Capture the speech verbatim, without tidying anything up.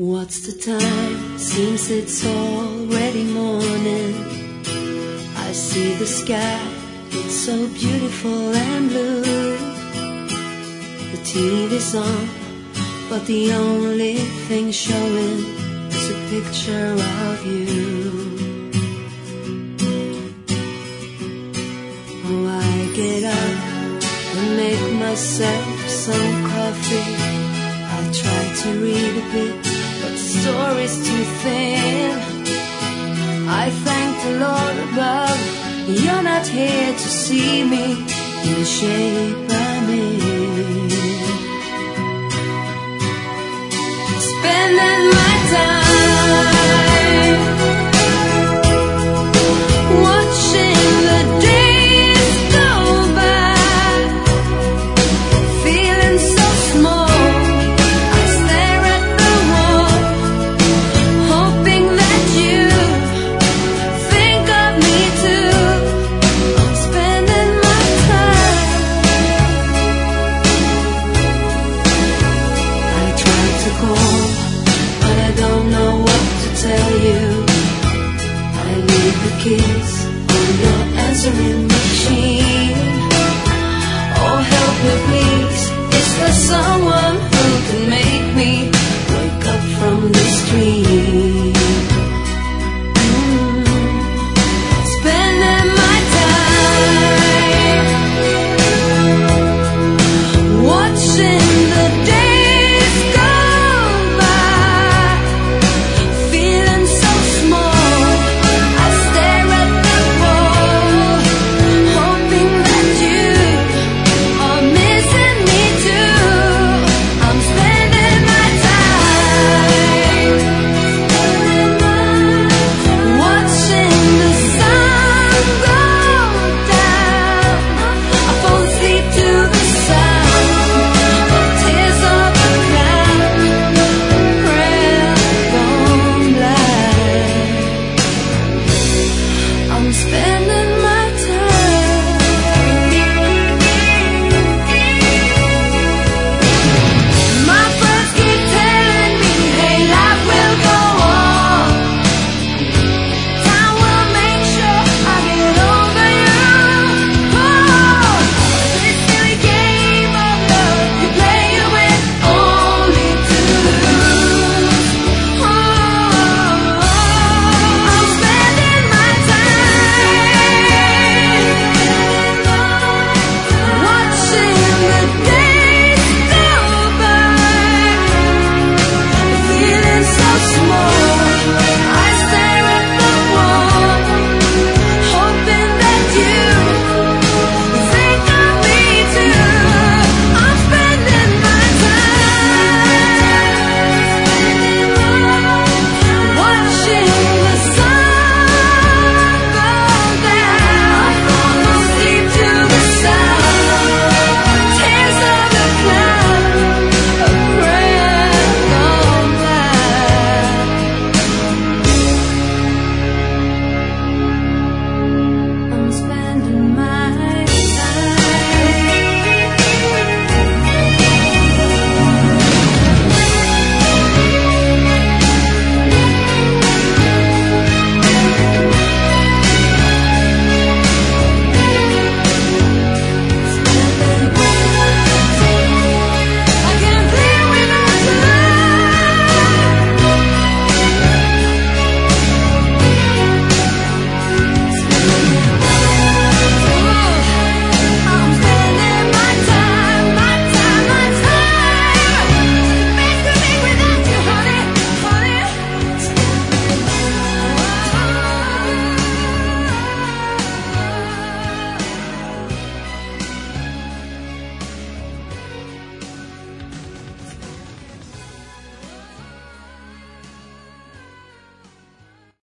What's the time? Seems it's already morning. I see the sky, it's so beautiful and blue. The T V's on, but the only thing showing is a picture of you. Oh, I get up and make myself some coffee. I try to read a bit, but the story's too thin. I thank the Lord above, you're not here to see me in the shape